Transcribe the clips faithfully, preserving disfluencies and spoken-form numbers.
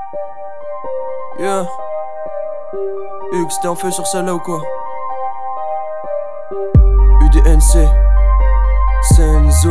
Yeah. Hugues, t'es en feu sur celle-là ou quoi? U D N C Senzo.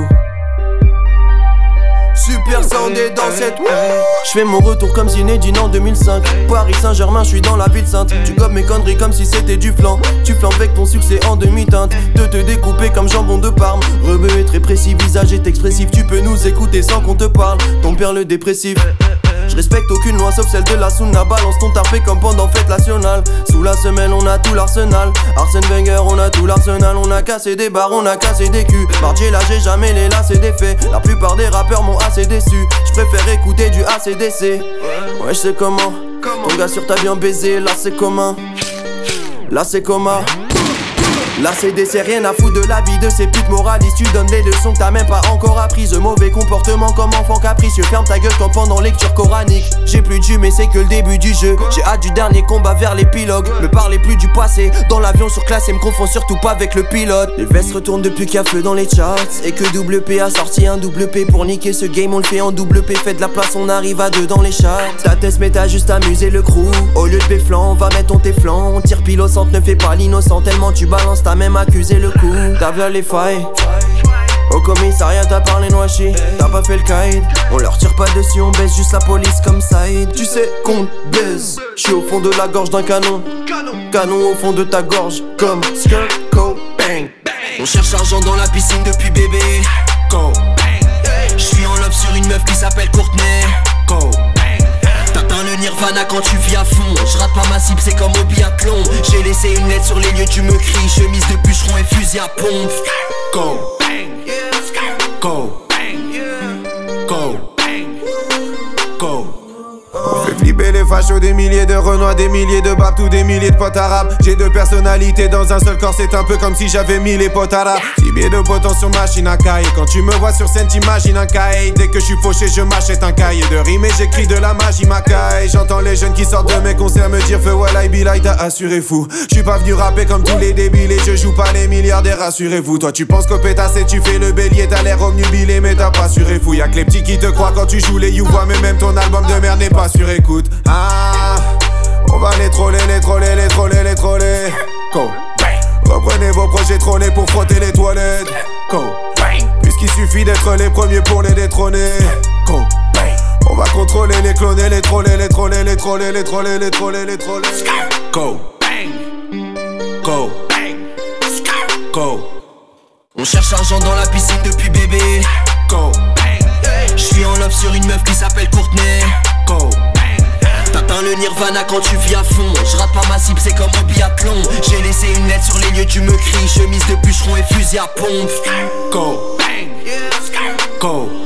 Super soundé dans cette wouh. J'fais mon retour comme Zinedine en deux mille cinq. Paris Saint-Germain, j'suis dans la ville sainte. Tu gobes mes conneries comme si c'était du flan. Tu flanques avec ton succès en demi-teinte. De te découper comme jambon de Parme. Rebeu est très précis, visage est expressif. Tu peux nous écouter sans qu'on te parle. Ton père le dépressif. Je respecte aucune loi sauf celle de la Sunna. Balance ton tarpé comme pendant fête nationale. Sous la semelle on a tout l'arsenal. Arsène Wenger on a tout l'arsenal. On a cassé des barres, on a cassé des culs. Mardier là j'ai jamais les lacets des faits. La plupart des rappeurs m'ont assez déçu. Je préfère écouter du A C D C. Ouais je sais comment. Ton gars sur ta bien baisé. Là c'est commun. Là c'est coma. Là c'est des c'est rien à foutre de la vie de ces putes moralistes. Tu donnes les leçons que t'as même pas encore apprises. De mauvais comportement comme enfant capricieux. Ferme ta gueule comme pendant lecture coranique. J'ai plus de jus mais c'est que le début du jeu. J'ai hâte du dernier combat vers l'épilogue. Me parlez plus du passé. Dans l'avion surclassé, me confond surtout pas avec le pilote. Les vestes retournent depuis qu'il y a feu dans les charts. Et que double P a sorti un double P. Pour niquer ce game on le fait en double P. Fait de la place, on arrive à deux dans les charts. Ta test mais t'as juste amusé le crew. Au lieu de béflan, on va mettre ton téflan. On tire pile au centre, ne fais pas l'innocent. Tellement tu balances, t'as même accusé le coup. T'as vu les failles. Au commissariat t'as parlé noachi. T'as pas fait le caïd. On leur tire pas dessus, on baisse juste la police comme Saïd. Tu sais qu'on baise. J'suis au fond de la gorge d'un canon. Canon au fond de ta gorge. Comme Skirt, Co, Bang. On cherche argent dans la piscine depuis bébé. Go, j'suis en love sur une meuf qui s'appelle Courtney. Go, t'atteins le nirvana quand tu vis à fond. J'rate pas ma cible, c'est comme au biathlon. J'ai laissé une lettre sur les lieux, tu me cries. Chemise de bûcheron et fusil à pompe. Go, go, go, go. Fais flipper les fachos, des milliers de renois, des milliers de babs, tous des milliers de potes arabes. J'ai deux personnalités dans un seul corps, c'est un peu comme si j'avais mis les potes arabes. Six pieds de potentiel machine à cahier. Quand tu me vois sur scène, t'imagines un cahier. Dès que je suis fauché, je m'achète un cahier de rime et j'écris de la magie macaille. J'entends les jeunes qui sortent de mes concerts me dire feu well I be like, t'as assuré fou. J'suis pas venu rapper comme tous les débiles et je joue pas les milliardaires, rassurez-vous. Toi tu penses qu'au pétasse et tu fais le bélier, t'as l'air omnubilé mais t'as pas suré fou. Y'a que les petits qui te croient quand tu joues les you-voix, mais même ton album de merde n'est pas sur écoute. Ah, on va les troller, les troller, les troller, les troller. Go, reprenez vos projets trollés pour frotter les toilettes. Go, puisqu'il suffit d'être les premiers pour les détrôner. Go, on va contrôler les cloner, les troller, les troller, les troller, les troller, les troller, les troller. Go, go, go. On cherche argent dans la piscine depuis bébé. Go, j'suis en love sur une meuf qui s'appelle Courtney. Go, t'atteins le nirvana quand tu vis à fond. J'rate pas ma cible, c'est comme au biathlon. J'ai laissé une lettre sur les lieux, tu me cries. Chemise de bûcheron et fusil à pompe. Go, go,